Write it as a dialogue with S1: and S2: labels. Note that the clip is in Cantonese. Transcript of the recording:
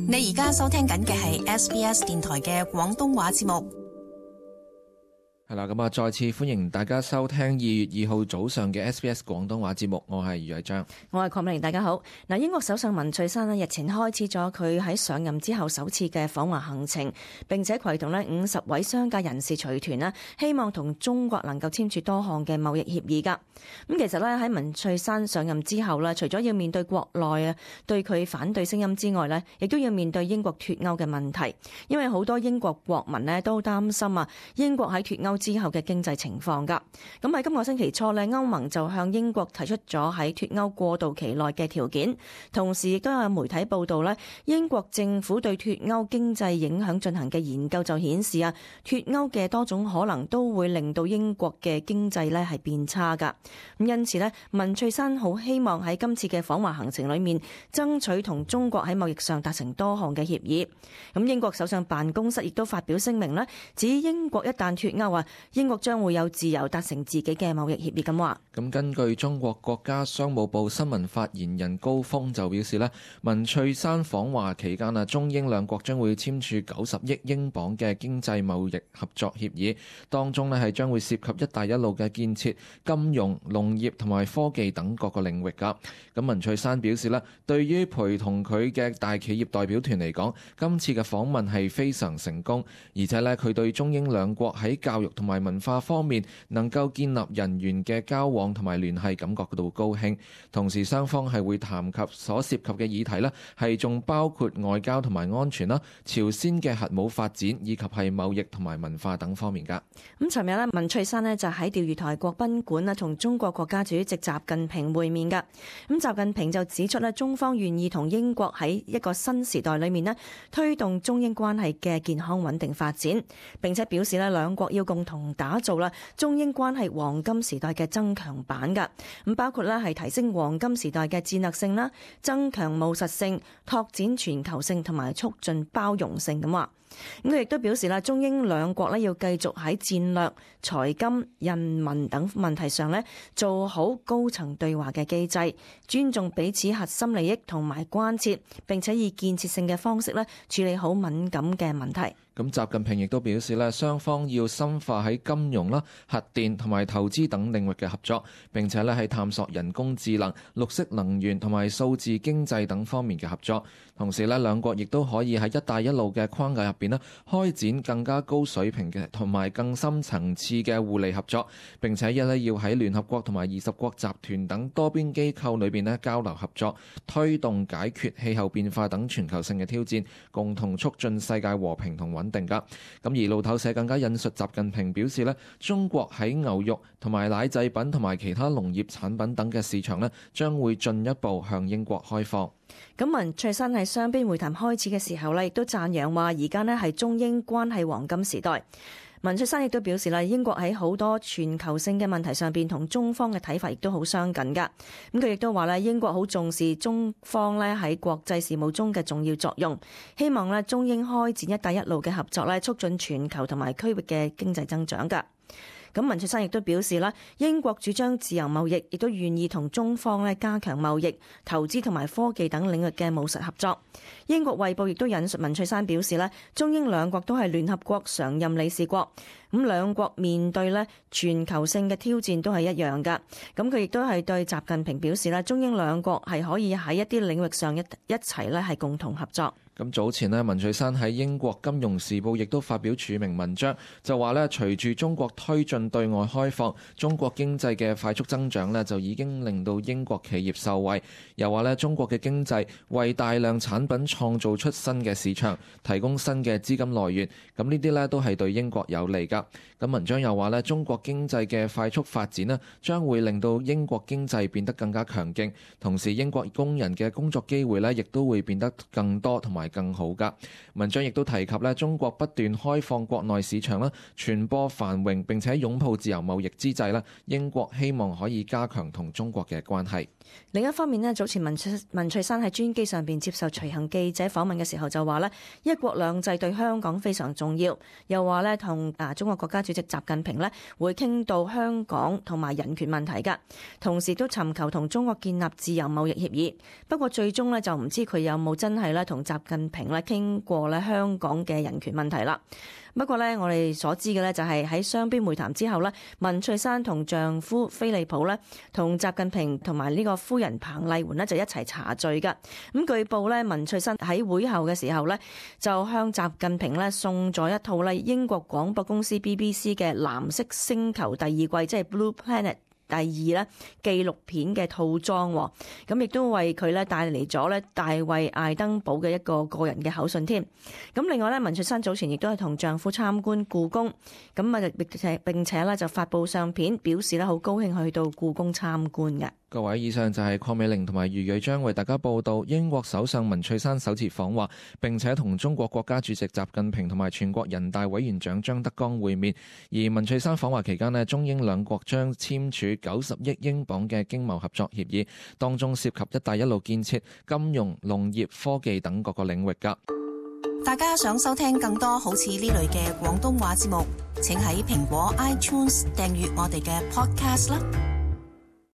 S1: 你而家收聽緊嘅係 SBS 電台嘅廣東話節目。
S2: 係啦，咁啊，再次歡迎大家收聽2月2號早上嘅 SBS 廣東話節目，我係余偉章，
S3: 我係鄺美玲，大家好。嗱，英國首相文翠珊日前開始咗佢喺上任之後首次嘅訪華行程，並且攜同50位商界人士隨團希望同中國能夠簽署多項嘅貿易協議㗎。咁其實喺文翠珊上任之後除咗要面對國內對佢反對聲音之外亦都要面對英國脫歐嘅問題，因為好多英國國民都擔心英國喺脫歐之後嘅經濟情況㗎。咁喺今個星期初歐盟就向英國提出咗喺脫歐過渡期內嘅條件，同時亦都有媒體報道英國政府對脫歐經濟影響進行嘅研究就顯示脫歐嘅多種可能都會令到英國嘅經濟係變差㗎。咁因此文翠珊好希望喺今次嘅訪華行程裏面爭取同中國喺貿易上達成多項嘅協議。咁英國首相辦公室亦都發表聲明指英國一旦脫歐英國將會有自由達成自己嘅貿易協議咁話。
S2: 咁根據中國國家商務部新聞發言人高峰就表示文翠珊訪華期間中英兩國將會簽署90億英鎊嘅經濟貿易合作協議，當中係將會涉及一帶一路嘅建設、金融、農業同埋科技等各個領域㗎。咁文翠珊表示對於陪同佢嘅大企業代表團嚟講，今次嘅訪問係非常成功，而且佢對中英兩國喺教育同埋文化方面能夠建立人員嘅交往同埋聯繫感覺到高興。同時雙方係會談及所涉及嘅議題係仲包括外交同埋安全朝鮮嘅核武發展以及係貿易同埋文化等方面㗎。
S3: 咁尋日文翠珊就喺釣魚台國賓館同中國國家主席習近平會面㗎。咁習近平就指出中方願意同英國喺一個新時代裏面推動中英關係嘅健康穩定發展，並且表示兩國要共同打造中英關係黃金時代嘅增強版㗎。咁包括係提升黃金時代嘅戰略性啦，增強務實性，拓展全球性同埋促進包容性咁話。咁佢亦都表示中英兩國要繼續喺戰略、財金、人民等問題上做好高層對話嘅機制，尊重彼此核心利益同埋關切，並且以建設性嘅方式處理好敏感嘅問題。
S2: 咁習近平亦都表示雙方要深化喺金融啦、核電同埋投資等領域嘅合作，並且係探索人工智能、綠色能源同埋數字經濟等方面嘅合作。同時兩國亦都可以喺一帶一路嘅框架入邊開展更加高水平嘅同埋更深層次嘅互利合作，並且要喺聯合國同埋20國集團等多邊機構裏邊交流合作，推動解決氣候變化等全球性嘅挑戰，共同促進世界和平同穩定㗎。咁而路透社更加引述習近平表示中國喺牛肉同埋奶製品同埋其他農業產品等嘅市場將會進一步向英國開放。
S3: 咁文翠珊喺雙邊會談開始嘅時候亦都讚揚話而家係中英關係黃金時代。文翠珊亦都表示英國喺好多全球性嘅問題上邊同中方嘅睇法亦都好相近㗎。咁佢亦都話英國好重視中方喺國際事務中嘅重要作用，希望中英開展一帶一路嘅合作促進全球同埋區域嘅經濟增長㗎。咁文翠珊亦都表示英國主張自由貿易，亦都願意同中方加強貿易、投資同埋科技等領域嘅務實合作。英國衛報亦都引述文翠珊表示中英兩國都係聯合國常任理事國，咁兩國面對全球性嘅挑戰都係一樣㗎。咁佢亦都係對習近平表示中英兩國係可以喺一啲領域上一齊係共同合作。
S2: 咁早前文翠珊喺英國金融時報亦都發表署名文章，就話隨住中國推進對外開放，中國經濟嘅快速增長就已經令到英國企業受惠。又話中國嘅經濟為大量產品創造出新嘅市場，提供新嘅資金來源。咁呢啲都係對英國有利㗎。咁文章又話中國經濟嘅快速發展將會令到英國經濟變得更加強勁，同時英國工人嘅工作機會亦都會變得更多同埋更好㗎。文章亦都提及中國不斷開放國內市場傳播繁榮並且擁抱自由貿易之際英國希望可以加強同中國嘅關係。
S3: 另一方面早前文翠珊喺專機上邊接受隨行記者訪問嘅時候就話一國兩制對香港非常重要，又話同中國國家主席習近平會傾到香港同埋人權問題㗎，同時都尋求同中國建立自由貿易協議。不過最終就唔知佢有冇真係同習近近平咧傾過咧香港嘅人權問題啦。不過咧，我哋所知嘅咧就係喺雙邊會談之後咧，文翠珊同丈夫菲利普咧同習近平同埋呢個夫人彭麗媛咧就一齊茶聚㗎。咁據報咧，文翠珊喺會後嘅時候咧就向習近平咧送咗一套咧英國廣播公司 BBC 嘅藍色星球第二季，即係 Blue Planet第二咧紀錄片嘅套裝，咁亦都為佢咧帶嚟咗咧大衛艾登堡嘅一個個人嘅口信添。咁另外咧，文翠珊早前亦都係同丈夫參觀故宮，咁啊並且咧就發布相片，表示咧好高興去到故宮參觀嘅。
S2: 各位，以上就係鄺美玲同埋余瑞章為大家報道英國首相文翠珊首次訪華，並且同中國國家主席習近平同埋全國人大委員長張德江會面。而文翠珊訪華期間呢，中英兩國將簽署90億英鎊嘅經貿合作協議，當中涉及一帶一路建設、金融、農業、科技等各個領域㗎。
S1: 大家想收聽更多好似呢類嘅廣東話節目，請喺蘋果 iTunes 訂閱我哋嘅 podcast 啦。